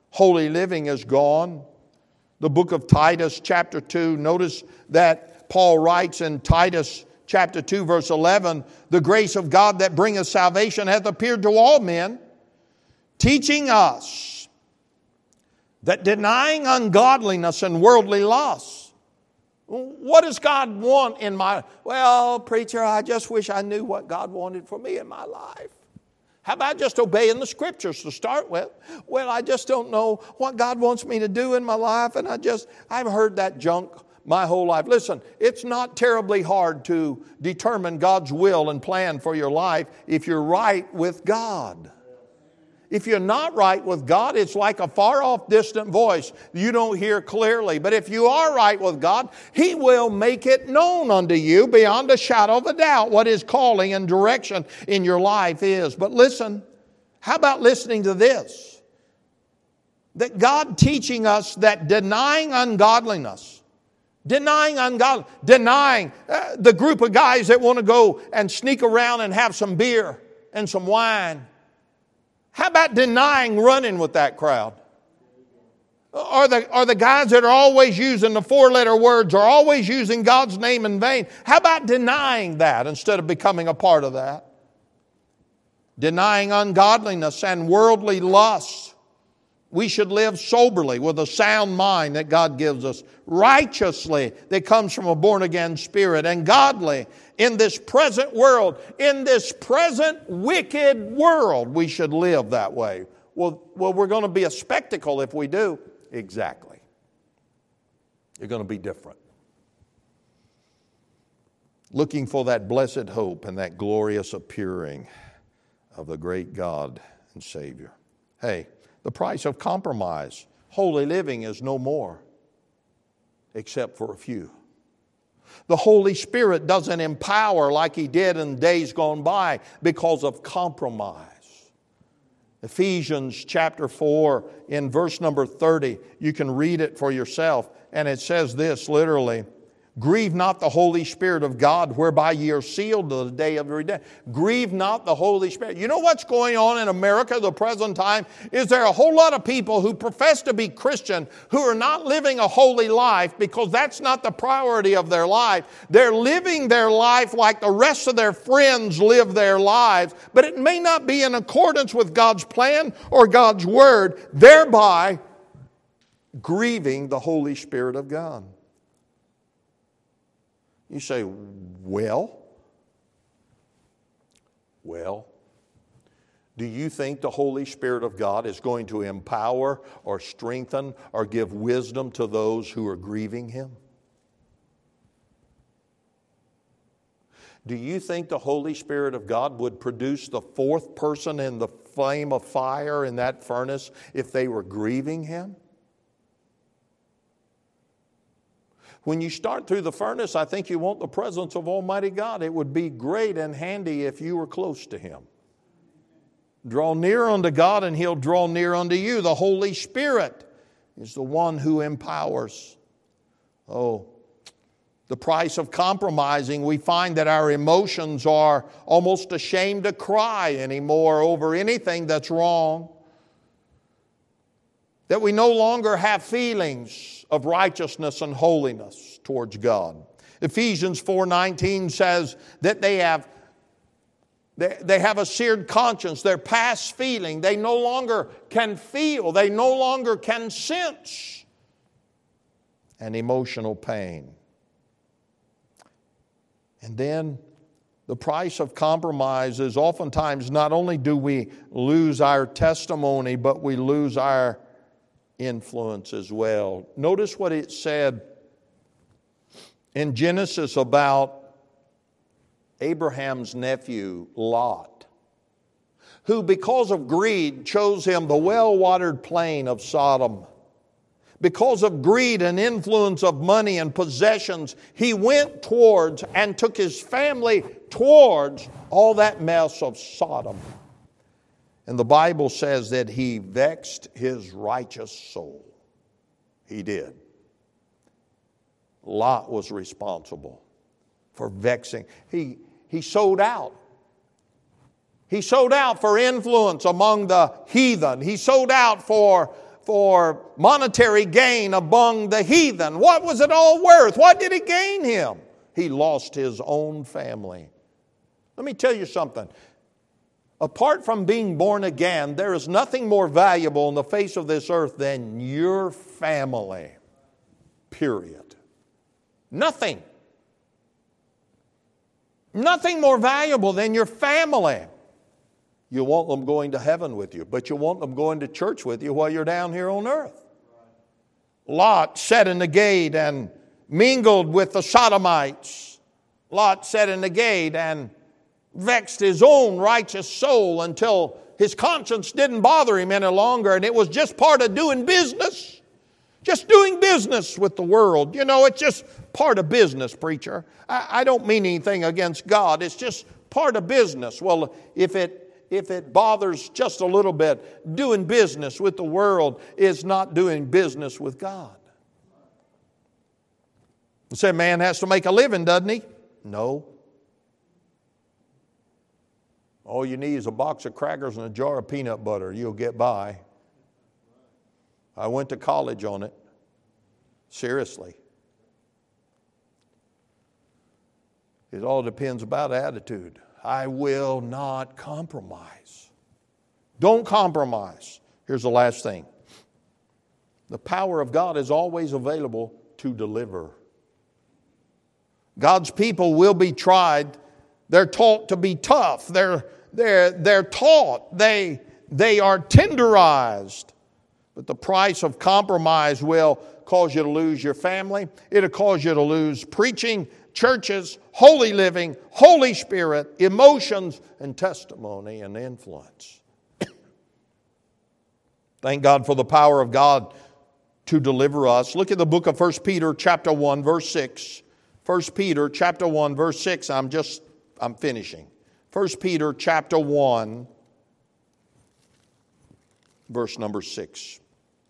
Holy living is gone. The book of Titus chapter two, notice that Paul writes in Titus chapter two verse eleven, the grace of God that bringeth salvation hath appeared to all men, teaching us that denying ungodliness and worldly lusts. What does God want in my... Well, preacher, I just wish I knew what God wanted for me in my life. How about just obeying the Scriptures to start with? Well, I just don't know what God wants me to do in my life, and I just, I've heard that junk my whole life. Listen, it's not terribly hard to determine God's will and plan for your life if you're right with God. If you're not right with God, it's like a far-off distant voice you don't hear clearly. But if you are right with God, He will make it known unto you beyond a shadow of a doubt what His calling and direction in your life is. But listen, how about listening to this? That God teaching us that denying ungodliness, denying ungodliness, denying uh, the group of guys that want to go and sneak around and have some beer and some wine. How about denying running with that crowd? Or the, or the guys that are always using the four-letter words, are always using God's name in vain. How about denying that instead of becoming a part of that? Denying ungodliness and worldly lusts. We should live soberly with a sound mind that God gives us. Righteously that comes from a born-again spirit. And godly in this present world. In this present wicked world, we should live that way. Well, well, we're going to be a spectacle if we do. Exactly. You're going to be different. Looking for that blessed hope and that glorious appearing of the great God and Savior. Hey, the price of compromise. Holy living is no more, except for a few. The Holy Spirit doesn't empower like He did in days gone by because of compromise. Ephesians chapter four in verse number thirty, you can read it for yourself, and it says this literally, grieve not the Holy Spirit of God, whereby ye are sealed to the day of redemption. Grieve not the Holy Spirit. You know what's going on in America at the present time? Is there a whole lot of people who profess to be Christian who are not living a holy life because that's not the priority of their life. They're living their life like the rest of their friends live their lives, but it may not be in accordance with God's plan or God's Word, thereby grieving the Holy Spirit of God. You say, well, well, do you think the Holy Spirit of God is going to empower or strengthen or give wisdom to those who are grieving Him? Do you think the Holy Spirit of God would produce the fourth person in the flame of fire in that furnace if they were grieving Him? When you start through the furnace, I think you want the presence of Almighty God. It would be great and handy if you were close to Him. Draw near unto God and He'll draw near unto you. The Holy Spirit is the one who empowers. Oh, the price of compromising, we find that our emotions are almost ashamed to cry anymore over anything that's wrong. That we no longer have feelings of righteousness and holiness towards God. Ephesians four nineteen says that they have, they, they have a seared conscience. Their past feeling, they no longer can feel. They no longer can sense an emotional pain. And then the price of compromise is oftentimes not only do we lose our testimony, but we lose our influence as well. Notice what it said in Genesis about Abraham's nephew, Lot, who because of greed chose him the well-watered plain of Sodom. Because of greed and influence of money and possessions, he went towards and took his family towards all that mess of Sodom. And the Bible says that he vexed his righteous soul. He did. Lot was responsible for vexing. He, he sold out. He sold out for influence among the heathen. He sold out for for monetary gain among the heathen. What was it all worth? What did it gain him? He lost his own family. Let me tell you something. Apart from being born again, there is nothing more valuable on the face of this earth than your family. Period. Nothing. Nothing more valuable than your family. You want them going to heaven with you, but you want them going to church with you while you're down here on earth. Lot sat in the gate and mingled with the Sodomites. Lot sat in the gate and vexed his own righteous soul until his conscience didn't bother him any longer, and it was just part of doing business. Just doing business with the world. You know, it's just part of business, preacher. I, I don't mean anything against God. It's just part of business. Well, if it if it bothers just a little bit, doing business with the world is not doing business with God. You say, man has to make a living, doesn't he? No. All you need is a box of crackers and a jar of peanut butter. You'll get by. I went to college on it. Seriously. It all depends about attitude. I will not compromise. Don't compromise. Here's the last thing. The power of God is always available to deliver. God's people will be tried. They're taught to be tough. They're, they're, they're taught. They, they are tenderized. But the price of compromise will cause you to lose your family. It'll cause you to lose preaching, churches, holy living, Holy Spirit, emotions, and testimony and influence. Thank God for the power of God to deliver us. Look at the book of First Peter chapter one, verse six. First Peter chapter one, verse six. I'm just, I'm finishing. First Peter chapter one, verse number six.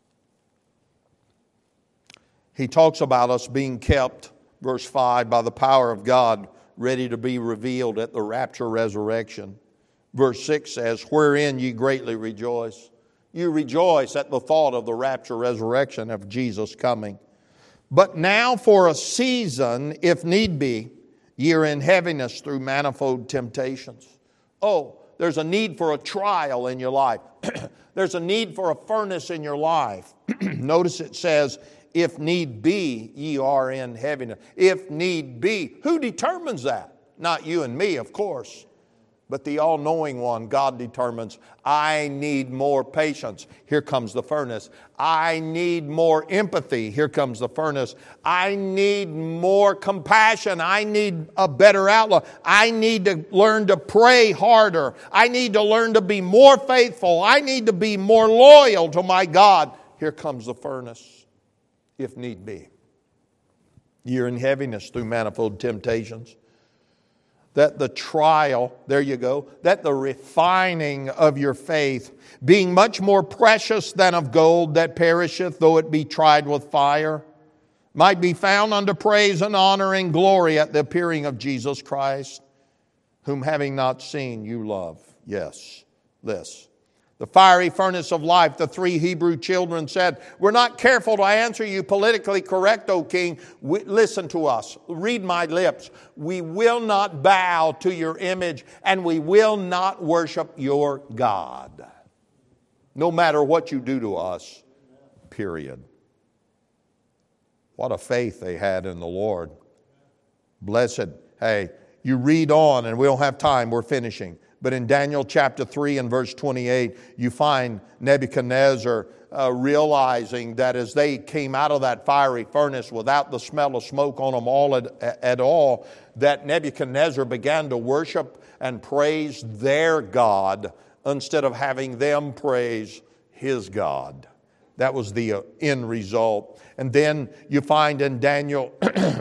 He talks about us being kept, verse five, by the power of God, ready to be revealed at the rapture resurrection. Verse six says, wherein ye greatly rejoice. You rejoice at the thought of the rapture resurrection of Jesus coming. But now for a season, if need be, ye are in heaviness through manifold temptations. Oh, there's a need for a trial in your life. There's a need for a furnace in your life. Notice it says, if need be, ye are in heaviness. If need be. Who determines that? Not you and me, of course. But the all-knowing one, God determines, I need more patience. Here comes the furnace. I need more empathy. Here comes the furnace. I need more compassion. I need a better outlook. I need to learn to pray harder. I need to learn to be more faithful. I need to be more loyal to my God. Here comes the furnace, if need be. You're in heaviness through manifold temptations. That the trial, there you go, that the refining of your faith, being much more precious than of gold that perisheth, though it be tried with fire, might be found unto praise and honor and glory at the appearing of Jesus Christ, whom having not seen you love. Yes, this. The fiery furnace of life, the three Hebrew children said, we're not careful to answer you politically correct, O king. We, listen to us. Read my lips. We will not bow to your image, and we will not worship your God. No matter what you do to us, period. What a faith they had in the Lord. Blessed. Hey, you read on, and we don't have time. We're finishing. But in Daniel chapter three and verse twenty-eight, you find Nebuchadnezzar uh, realizing that as they came out of that fiery furnace without the smell of smoke on them all at, at all, that Nebuchadnezzar began to worship and praise their God instead of having them praise his God. That was the uh, end result. And then you find in Daniel,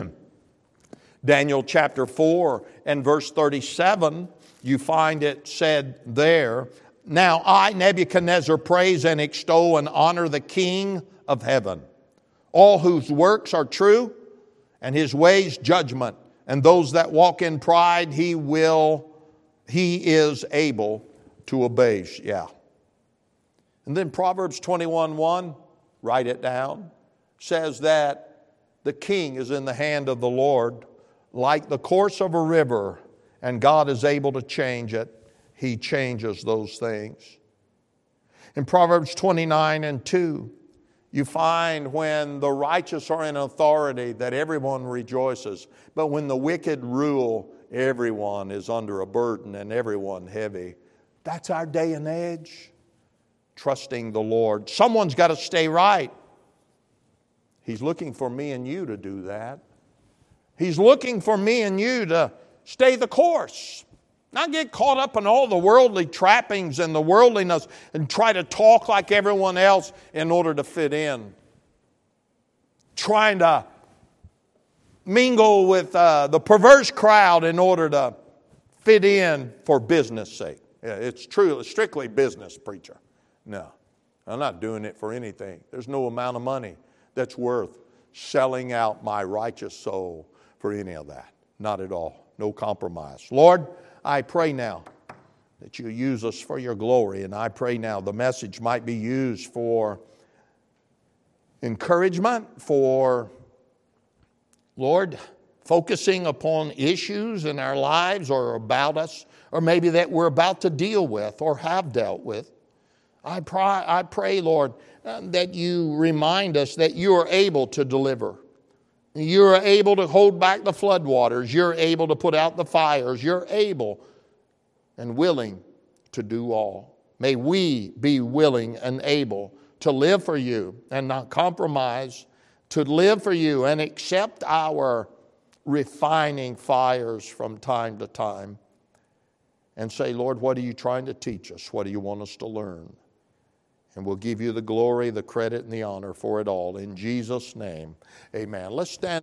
Daniel chapter four and verse thirty-seven, you find it said there, now I, Nebuchadnezzar, praise and extol and honor the King of heaven, all whose works are true, and his ways judgment, and those that walk in pride he will, he is able to abase. Yeah. And then Proverbs twenty-one one, write it down, says that the king is in the hand of the Lord like the course of a river, and God is able to change it. He changes those things. In Proverbs twenty-nine and two, you find when the righteous are in authority that everyone rejoices. But when the wicked rule, everyone is under a burden and everyone heavy. That's our day and age. Trusting the Lord. Someone's got to stay right. He's looking for me and you to do that. He's looking for me and you to stay the course. Not get caught up in all the worldly trappings and the worldliness and try to talk like everyone else in order to fit in. Trying to mingle with uh, the perverse crowd in order to fit in for business sake. Yeah, it's true, it's strictly business, preacher. No, I'm not doing it for anything. There's no amount of money that's worth selling out my righteous soul for any of that. Not at all. No compromise. Lord, I pray now that you use us for your glory, and I pray now the message might be used for encouragement, for, Lord, focusing upon issues in our lives or about us, or maybe that we're about to deal with or have dealt with. I pray, I pray, Lord, that you remind us that you are able to deliver. You're able to hold back the floodwaters. You're able to put out the fires. You're able and willing to do all. May we be willing and able to live for you and not compromise, to live for you and accept our refining fires from time to time and say, Lord, what are you trying to teach us? What do you want us to learn? And we'll give you the glory, the credit, and the honor for it all. In Jesus' name, amen. Let's stand.